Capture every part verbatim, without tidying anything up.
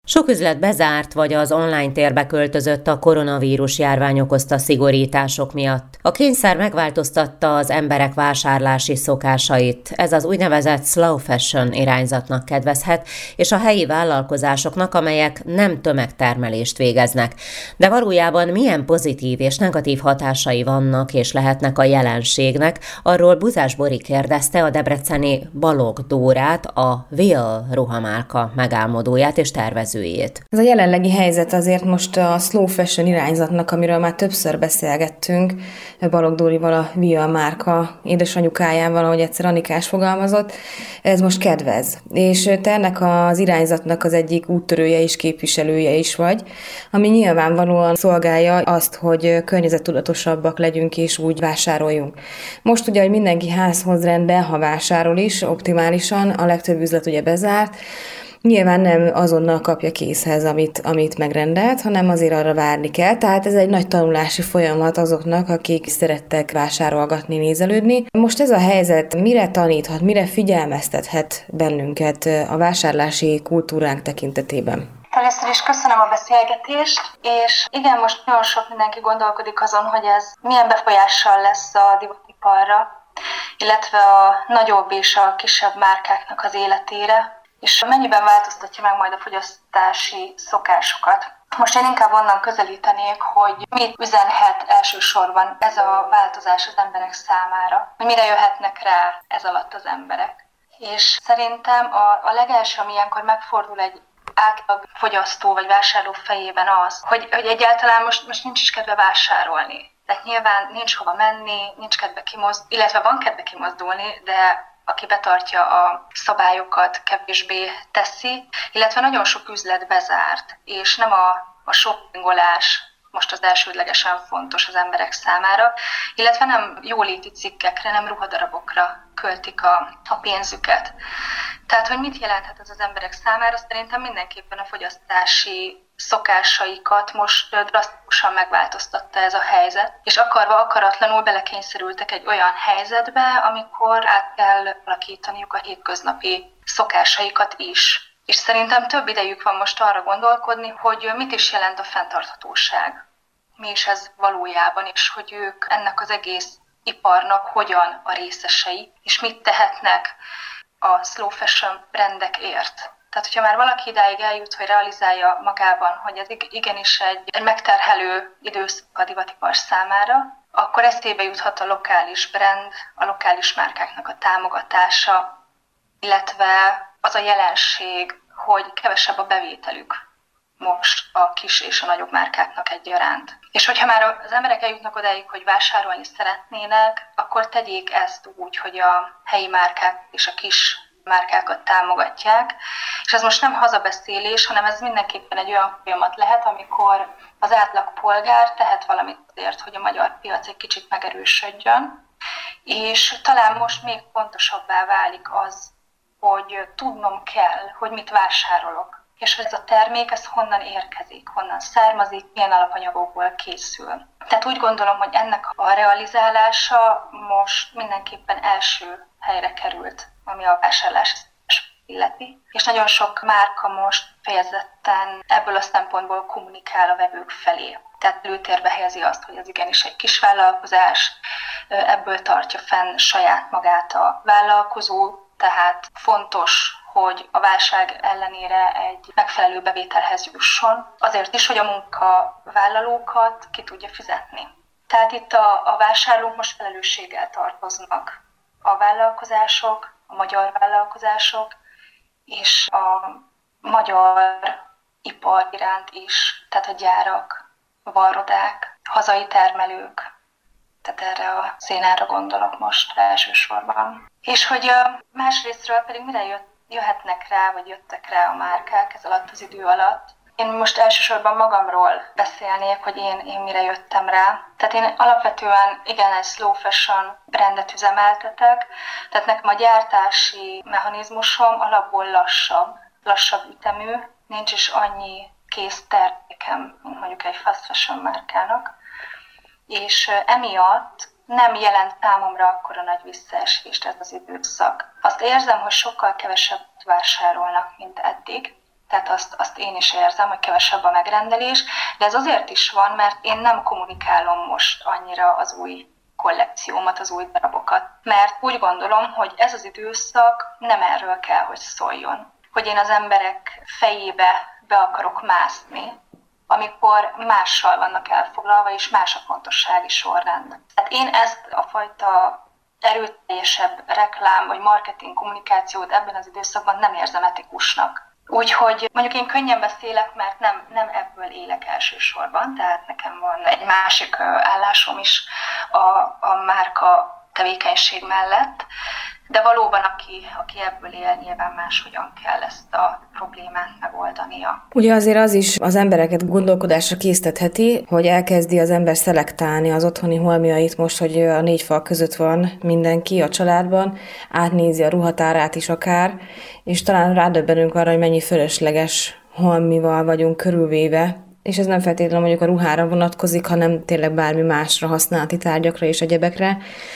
Sok üzlet bezárt vagy az online térbe költözött a koronavírus járvány okozta szigorítások miatt. A kényszer megváltoztatta az emberek vásárlási szokásait. Ez az úgynevezett slow fashion irányzatnak kedvezhet, és a helyi vállalkozásoknak, amelyek nem tömegtermelést végeznek. De valójában milyen pozitív és negatív hatásai vannak és lehetnek a jelenségnek, arról Buzás Bori kérdezte a debreceni Balogh Dórát, a Will ruhamárka megálmodóját és tervezőjét. Ez a jelenlegi helyzet azért most a slow fashion irányzatnak, amiről már többször beszélgettünk, Balogh Dórival, a Will márka édesanyukájával, ahogy egyszer Anikás fogalmazott, ez most kedvez. És te ennek az irányzatnak az egyik úttörője és képviselője is vagy, ami nyilvánvalóan szolgálja azt, hogy környezettudatosabbak legyünk és úgy vásároljunk. Most ugye, hogy mindenki házhoz rendel, ha vásárol is optimálisan, a legtöbb üzlet ugye bezárt, nyilván nem azonnal kapja készhez, amit, amit megrendelt, hanem azért arra várni kell. Tehát ez egy nagy tanulási folyamat azoknak, akik szerettek vásárolgatni, nézelődni. Most ez a helyzet mire taníthat, mire figyelmeztethet bennünket a vásárlási kultúránk tekintetében? Először is köszönöm a beszélgetést, és igen, most nagyon sok mindenki gondolkodik azon, hogy ez milyen befolyással lesz a divatiparra, illetve a nagyobb és a kisebb márkáknak az életére, és mennyiben változtatja meg majd a fogyasztási szokásokat. Most én inkább onnan közelítenék, hogy mit üzenhet elsősorban ez a változás az emberek számára, hogy mire jöhetnek rá ez alatt az emberek. És szerintem a, a legelső, ami ilyenkor megfordul egy átlag fogyasztó vagy vásárló fejében az, hogy, hogy egyáltalán most, most nincs is kedve vásárolni. Tehát nyilván nincs hova menni, nincs kedve kimozdulni, illetve van kedve kimozdulni, de aki betartja a szabályokat, kevésbé teszi, illetve nagyon sok üzlet bezárt, és nem a, a shoppingolás most az elsődlegesen fontos az emberek számára, illetve nem jóléti cikkekre, nem ruhadarabokra költik a, a pénzüket. Tehát, hogy mit jelenthet ez az emberek számára, szerintem mindenképpen a fogyasztási szokásaikat most drasztikusan megváltoztatta ez a helyzet, és akarva akaratlanul belekényszerültek egy olyan helyzetbe, amikor át kell alakítaniuk a hétköznapi szokásaikat is. És szerintem több idejük van most arra gondolkodni, hogy mit is jelent a fenntarthatóság. Mi is ez valójában, és hogy ők ennek az egész iparnak hogyan a részesei, és mit tehetnek a slow fashion brandekért. Tehát, hogyha már valaki idáig eljut, hogy realizálja magában, hogy ez igenis egy, egy megterhelő időszak a divatipar számára, akkor eszébe juthat a lokális brand, a lokális márkáknak a támogatása, illetve az a jelenség, hogy kevesebb a bevételük most a kis és a nagyobb márkáknak egyaránt. És hogyha már az emberek eljutnak odáig, hogy vásárolni szeretnének, akkor tegyék ezt úgy, hogy a helyi márkák és a kis márkákat támogatják. És ez most nem hazabeszélés, hanem ez mindenképpen egy olyan folyamat lehet, amikor az átlagpolgár tehet valamit azért, hogy a magyar piac egy kicsit megerősödjön. És talán most még fontosabbá válik az, hogy tudnom kell, hogy mit vásárolok. És hogy ez a termék, ez honnan érkezik, honnan származik, milyen alapanyagokból készül. Tehát úgy gondolom, hogy ennek a realizálása most mindenképpen első helyre került, ami a vásárlási illeti. És nagyon sok márka most fejezetten ebből a szempontból kommunikál a vevők felé. Tehát előtérbe helyezi azt, hogy ez igenis egy kis vállalkozás, ebből tartja fenn saját magát a vállalkozó, tehát fontos, hogy a válság ellenére egy megfelelő bevételhez jusson, azért is, hogy a munkavállalókat ki tudja fizetni. Tehát itt a, a vásárlók most felelősséggel tartoznak. A vállalkozások, a magyar vállalkozások és a magyar ipar iránt is, tehát a gyárak, a varrodák, hazai termelők, tehát erre a szénára gondolok most elsősorban. És hogy a másrésztről pedig mire jött, jöhetnek rá, vagy jöttek rá a márkák ez alatt az idő alatt. Én most elsősorban magamról beszélnék, hogy én, én mire jöttem rá. Tehát én alapvetően igen, egy slow fashion brandet üzemeltetek, tehát nekem a gyártási mechanizmusom alapból lassabb, lassabb ütemű, nincs is annyi kész termékem, mint mondjuk egy fast fashion márkának. És emiatt nem jelent számomra akkora nagy visszaesést ez az időszak. Azt érzem, hogy sokkal kevesebbet vásárolnak, mint eddig, Tehát azt, azt én is érzem, hogy kevesebb a megrendelés, de ez azért is van, mert én nem kommunikálom most annyira az új kollekciómat, az új darabokat. Mert úgy gondolom, hogy ez az időszak nem erről kell, hogy szóljon. Hogy én az emberek fejébe be akarok mászni, amikor mással vannak elfoglalva, és más a fontossági sorrend. Tehát én ezt a fajta erőteljesebb reklám vagy marketing kommunikációt ebben az időszakban nem érzem etikusnak. Úgyhogy mondjuk én könnyen beszélek, mert nem, nem ebből élek elsősorban, tehát nekem van egy másik állásom is a, a márka tevékenység mellett, de valóban, aki, aki ebből él, nyilván máshogyan kell ezt a problémát megoldania. Ugye azért az is az embereket gondolkodásra késztetheti, hogy elkezdi az ember szelektálni az otthoni holmiait most, hogy a négy fal között van mindenki a családban, átnézi a ruhatárát is akár, és talán rádöbbenünk arra, hogy mennyi fölösleges holmival vagyunk körülvéve, és ez nem feltétlenül mondjuk a ruhára vonatkozik, hanem tényleg bármi másra, használati tárgyakra és egyebekre,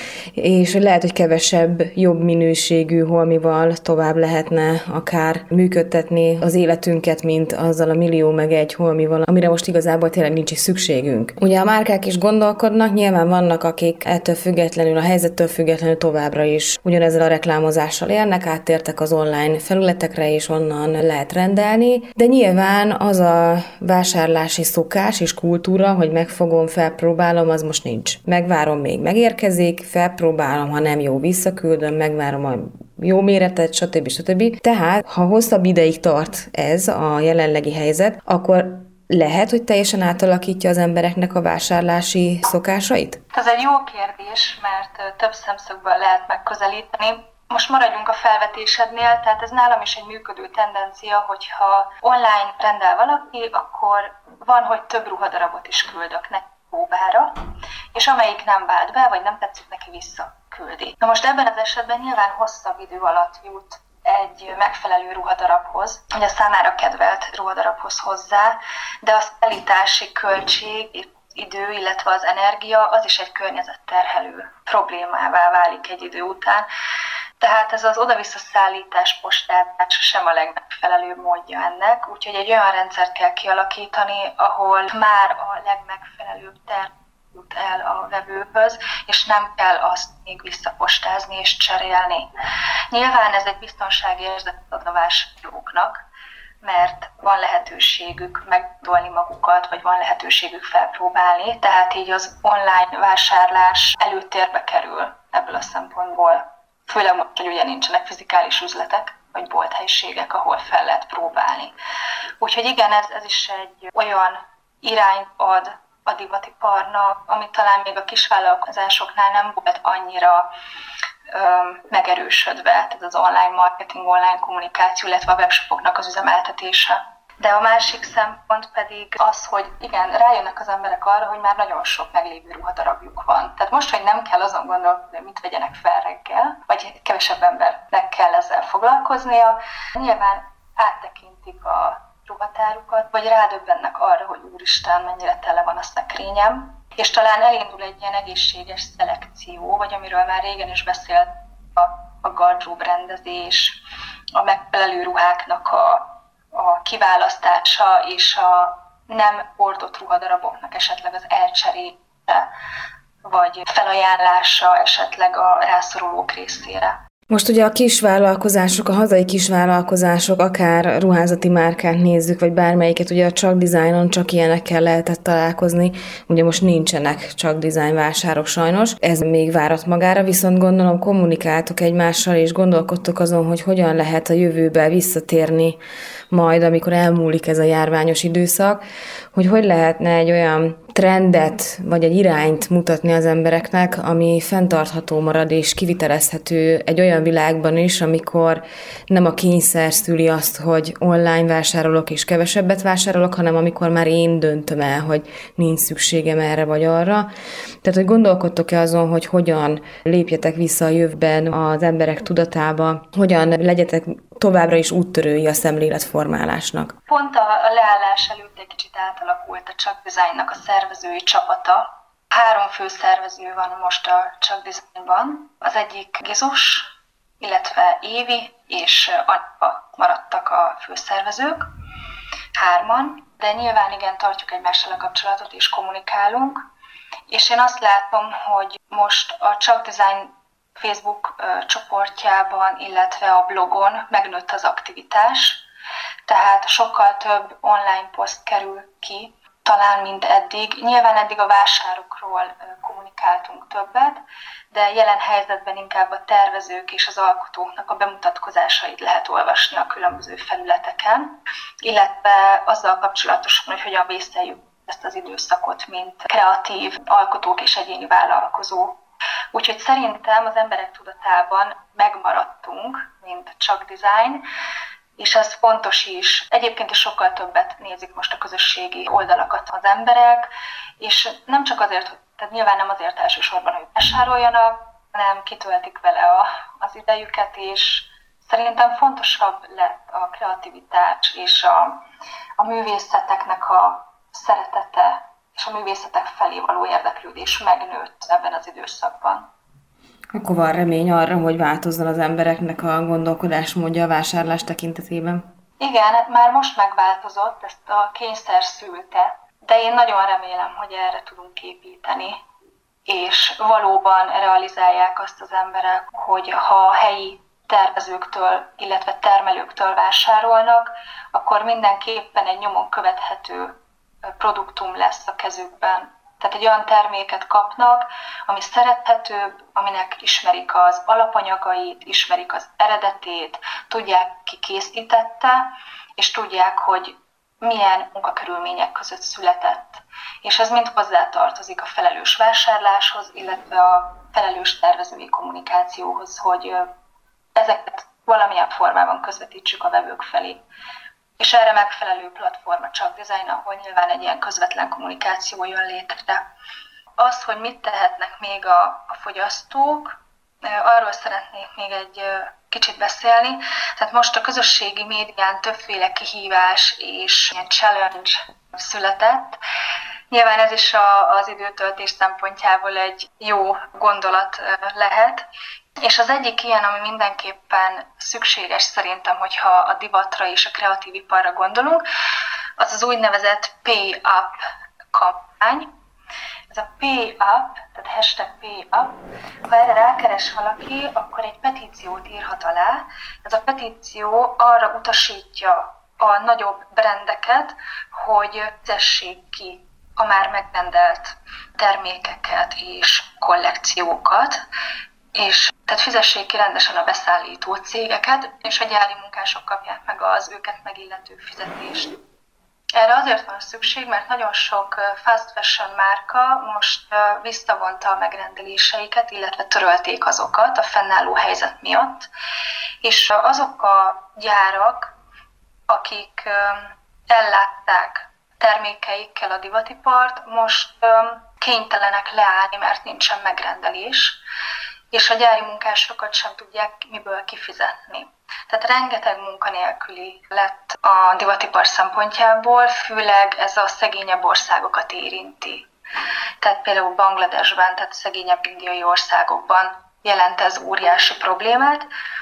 és lehet, hogy kevesebb, jobb minőségű holmival tovább lehetne akár működtetni az életünket, mint azzal a millió meg egy holmival, amire most igazából tényleg nincs is szükségünk. Ugye a márkák is gondolkodnak, nyilván vannak, akik ettől függetlenül, a helyzettől függetlenül továbbra is ugyanezzel a reklámozással élnek, áttértek az online felületekre, és onnan lehet rendelni, de nyilván az a vásárlási szokás és kultúra, hogy megfogom, felpróbálom, az most nincs. Megvárom, még megérkezik, felpróbálom, ha nem jó, visszaküldöm, megvárom a jó méretet, stb. stb. Tehát, ha hosszabb ideig tart ez a jelenlegi helyzet, akkor lehet, hogy teljesen átalakítja az embereknek a vásárlási szokásait? Ez egy jó kérdés, mert több szemszögből lehet megközelíteni. Most maradjunk a felvetésednél, tehát ez nálam is egy működő tendencia, hogyha online rendel valaki, akkor van, hogy több ruhadarabot is küldök neki próbára, és amelyik nem vált be, vagy nem tetszik neki, visszaküldi. Na most ebben az esetben nyilván hosszabb idő alatt jut egy megfelelő ruhadarabhoz, vagy a számára kedvelt ruhadarabhoz hozzá, de a szállítási költség, idő, illetve az energia, az is egy környezetterhelő problémává válik egy idő után. Tehát ez az oda-vissza szállítás, postázás sem a legmegfelelőbb módja ennek, úgyhogy egy olyan rendszert kell kialakítani, ahol már a legmegfelelőbb terv jut el a vevőhöz, és nem kell azt még visszapostázni és cserélni. Nyilván ez egy biztonságérzetet ad a vásárlóknak, mert van lehetőségük megdolni magukat, vagy van lehetőségük felpróbálni, tehát így az online vásárlás előtérbe kerül ebből a szempontból. Főleg most, hogy ugye nincsenek fizikális üzletek, vagy bolthelyiségek, ahol fel lehet próbálni. Úgyhogy igen, ez, ez is egy olyan irányt ad a divatiparnak, ami talán még a kisvállalkozásoknál nem volt annyira ö, megerősödve, tehát az online marketing, online kommunikáció, illetve a webshopoknak az üzemeltetése. De a másik szempont pedig az, hogy igen, rájönnek az emberek arra, hogy már nagyon sok meglévő ruhadarabjuk van. Tehát most, hogy nem kell azon gondolkodni, hogy mit vegyenek fel reggel, vagy kevesebb embernek kell ezzel foglalkoznia, nyilván áttekintik a ruhatárukat, vagy rádöbbennek arra, hogy úristen, mennyire tele van a szekrényem, és talán elindul egy ilyen egészséges szelekció, vagy amiről már régen is beszélt, a, a gardrób rendezés, a megfelelő ruháknak a a kiválasztása és a nem hordott ruhadaraboknak esetleg az elcserélése, vagy felajánlása esetleg a rászorulók részére. Most ugye a kisvállalkozások, a hazai kisvállalkozások, akár ruházati márkát nézzük, vagy bármelyiket, ugye a Csak Designon csak ilyenekkel lehetett találkozni, ugye most nincsenek Csak Design vásárok sajnos, ez még várat magára, viszont gondolom kommunikáltok egymással, és gondolkodtok azon, hogy hogyan lehet a jövőbe visszatérni majd, amikor elmúlik ez a járványos időszak, hogy hogy lehetne egy olyan trendet, vagy egy irányt mutatni az embereknek, ami fenntartható marad és kivitelezhető egy olyan világban is, amikor nem a kényszer szüli azt, hogy online vásárolok és kevesebbet vásárolok, hanem amikor már én döntöm el, hogy nincs szükségem erre vagy arra. Tehát, hogy gondolkodtok-e azon, hogy hogyan lépjetek vissza a jövőben az emberek tudatába, hogyan legyetek továbbra is úttörői a szemléletformálásnak? Pont a leállás előtt egy kicsit átalakult a Csak Designnak a szervezői csapata. Három fő szervező van most a Csak Designban. Az egyik Gizus, illetve Évi és Anya maradtak a főszervezők. hárman, de nyilván igen, tartjuk egymással a kapcsolatot és kommunikálunk. És én azt látom, hogy most a Csak Design Facebook csoportjában, illetve a blogon megnőtt az aktivitás, tehát sokkal több online poszt kerül ki, talán mint eddig. Nyilván eddig a vásárokról kommunikáltunk többet, de jelen helyzetben inkább a tervezők és az alkotóknak a bemutatkozásait lehet olvasni a különböző felületeken, illetve azzal kapcsolatosan, hogy hogyan vészeljük ezt az időszakot, mint kreatív alkotók és egyéni vállalkozó. Úgyhogy szerintem az emberek tudatában megmaradtunk, mint Csak Design, és ez fontos is. Egyébként is sokkal többet nézik most a közösségi oldalakat az emberek, és nem csak azért, tehát nyilván nem azért elsősorban, hogy vásároljanak, hanem kitöltik vele a, az idejüket, és szerintem fontosabb lett a kreativitás és a, a művészeteknek a szeretete és a művészetek felé való érdeklődés megnőtt ebben az időszakban. Akkor van remény arra, hogy változzon az embereknek a gondolkodásmódja a vásárlás tekintetében? Igen, már most megváltozott, ezt a kényszer szülte, de én nagyon remélem, hogy erre tudunk építeni, és valóban realizálják azt az emberek, hogy ha a helyi tervezőktől, illetve termelőktől vásárolnak, akkor mindenképpen egy nyomon követhető produktum lesz a kezükben. Tehát egy olyan terméket kapnak, ami szerethetőbb, aminek ismerik az alapanyagait, ismerik az eredetét, tudják, ki készítette, és tudják, hogy milyen munkakörülmények között született. És ez mind hozzátartozik a felelős vásárláshoz, illetve a felelős tervezői kommunikációhoz, hogy ezeket valamilyen formában közvetítsük a vevők felé. És erre megfelelő platform a Csak Design, ahol nyilván egy ilyen közvetlen kommunikáció jön létre. Az, hogy mit tehetnek még a, a fogyasztók, arról szeretnék még egy kicsit beszélni. Tehát most a közösségi médián többféle kihívás és ilyen challenge született. Nyilván ez is a, az időtöltés szempontjából egy jó gondolat lehet. És az egyik ilyen, ami mindenképpen szükséges szerintem, hogyha a divatra és a kreatív iparra gondolunk, az az úgynevezett Pay Up kampány. Ez a Pay Up, tehát hashtag Pay Up, ha erre rákeres valaki, akkor egy petíciót írhat alá. Ez a petíció arra utasítja a nagyobb brandeket, hogy fizessék ki a már megrendelt termékeket és kollekciókat, és tehát fizessék ki rendesen a beszállító cégeket, és a gyári munkások kapják meg az őket megillető fizetést. Erre azért van szükség, mert nagyon sok fast fashion márka most visszavonta a megrendeléseiket, illetve törölték azokat a fennálló helyzet miatt, és azok a gyárak, akik ellátták termékeikkel a divatipart, most kénytelenek leállni, mert nincsen megrendelés, és a gyári munkásokat sem tudják miből kifizetni. Tehát rengeteg munkanélküli lett a divatipar szempontjából, főleg ez a szegényebb országokat érinti. Tehát például Bangladesben, tehát szegényebb indiai országokban jelent ez óriási problémát,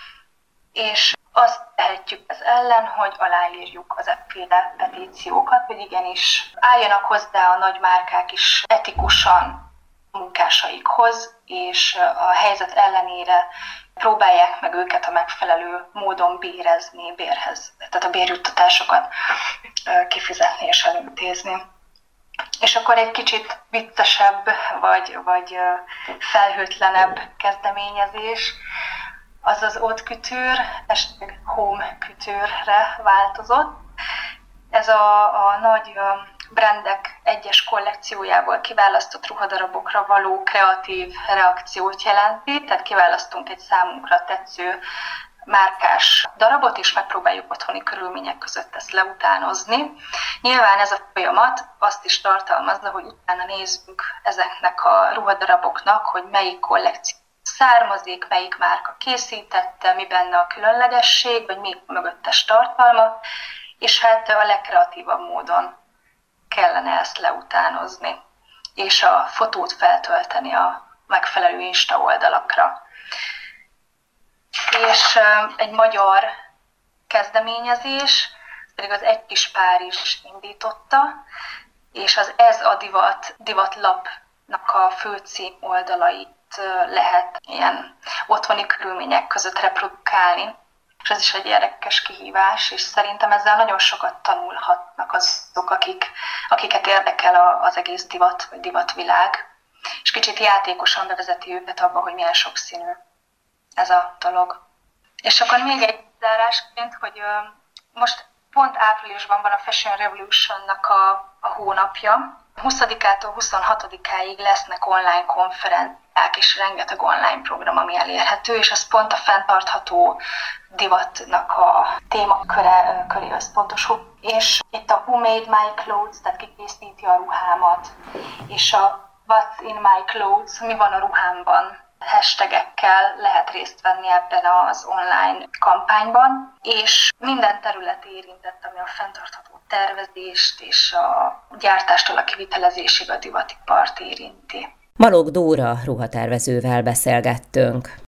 és azt tehetjük ez ellen, hogy aláírjuk az efféle petíciókat, hogy igenis álljanak hozzá a nagy márkák is etikusan munkásaikhoz, és a helyzet ellenére próbálják meg őket a megfelelő módon bérezni, bérhez, tehát a bérjuttatásokat kifizetni és elintézni. És akkor egy kicsit viccesebb, vagy, vagy felhőtlenebb kezdeményezés, az az haute couture, hashtag home couture-re változott. Ez a, a nagy brandek egyes kollekciójából kiválasztott ruhadarabokra való kreatív reakciót jelenti, tehát kiválasztunk egy számunkra tetsző márkás darabot, és megpróbáljuk otthoni körülmények között ezt leutánozni. Nyilván ez a folyamat azt is tartalmazza, hogy utána nézzünk ezeknek a ruhadaraboknak, hogy melyik kollekció származik, melyik márka készítette, mi benne a különlegesség, vagy mi a mögöttes tartalma, és hát a legkreatívabb módon kellene ezt leutánozni, és a fotót feltölteni a megfelelő Insta oldalakra. És egy magyar kezdeményezés, pedig az Egy Kis Párizs indította, és az Ez a Divat divatlapnak a főcím oldalait lehet ilyen otthoni körülmények között reprodukálni. És ez is egy érdekes kihívás, és szerintem ezzel nagyon sokat tanulhatnak azok, akik, akiket érdekel az egész divat vagy divatvilág, és kicsit játékosan bevezeti őket abba, hogy milyen sokszínű ez a dolog. És akkor még egy zárásként, hogy most pont áprilisban van a Fashion Revolution-nak a, a hónapja. huszadikától huszonhatodikáig lesznek online konferenciák, és rengeteg online program, ami elérhető, és az pont a fenntartható divatnak a témaköre köré összpontosul. És itt a Who Made My Clothes, tehát ki készíti a ruhámat, és a What's in My Clothes, mi van a ruhámban, hashtagekkel lehet részt venni ebben az online kampányban, és minden terület érintett, ami a fenntartható tervezést és a gyártástól a kivitelezésig a divatipart érinti. Balogh Dóra ruhatervezővel beszélgettünk.